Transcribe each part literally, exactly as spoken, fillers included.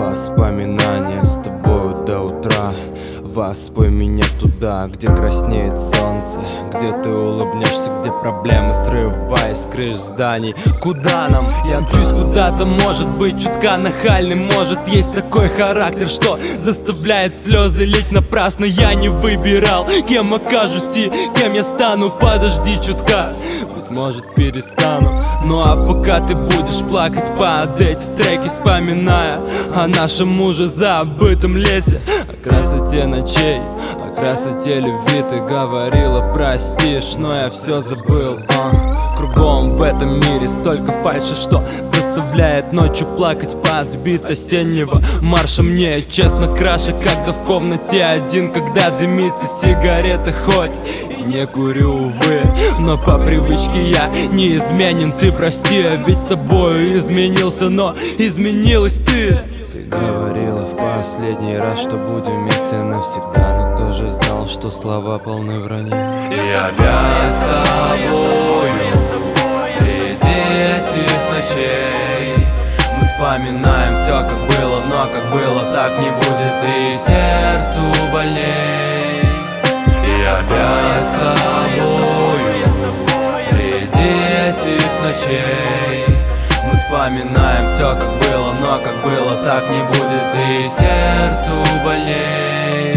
Воспоминания с тобою до утра. Воспой меня туда, где краснеет солнце, где ты улыбнешься, где проблемы, срываясь с крыш зданий. Куда нам? Я мчусь куда-то, может быть, чутка нахальный. Может, есть такой характер, что заставляет слезы лить напрасно. Я не выбирал, кем окажусь и кем я стану. Подожди чутка, быть может, перестану. Ну а пока ты будешь плакать под эти треки, вспоминая о нашем уже забытом лете, о красоте ночей, о красоте любви. Ты говорила простишь, но я все забыл. а. Кругом в этом мире столько фальши, что заставляет ночью плакать под бит осеннего марша. Мне честно краше, когда в комнате один, когда дымится сигарета, хоть и не курю, увы, но по привычке я неизменен. Ты прости, я ведь с тобою изменился, но изменилась ты. Ты говорила в последний раз, что будем вместе навсегда, но кто же знал, что слова полны вранья. И опять с тобою среди этих ночей мы вспоминаем все, как было, но как было, так не будет, и сердцу больней. И опять с тобою среди этих ночей мы вспоминаем все, как было, но как было, так не будет, и сердцу больней,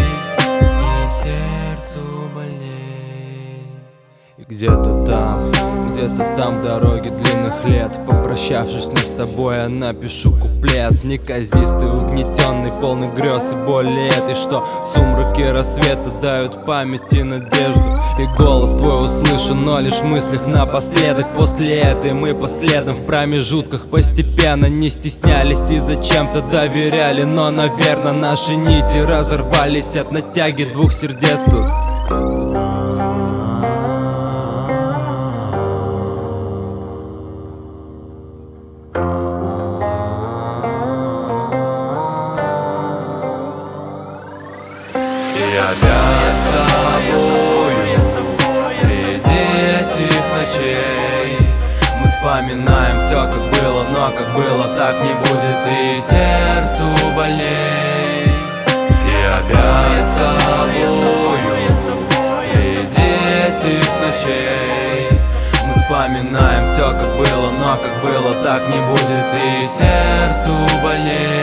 и сердцу больней. И где-то там, где-то там в дороге длинных лет, попрощавшись вновь с тобой, я напишу куплет. Неказистый, угнетенный, полный грез и боли этой, что в сумраке рассвета дают память и надежду. И голос твой услышан, но лишь в мыслях напоследок. После этой мы по следам в промежутках постепенно не стеснялись и зачем-то доверяли. Но, наверное, наши нити разорвались от натяги двух сердец тут. И опять с тобою среди этих ночей мы вспоминаем все, как было, но как было, так не будет, и сердцу больней. И опять с тобою среди этих ночей мы вспоминаем все, как было, но как было, так не будет, и сердцу больней.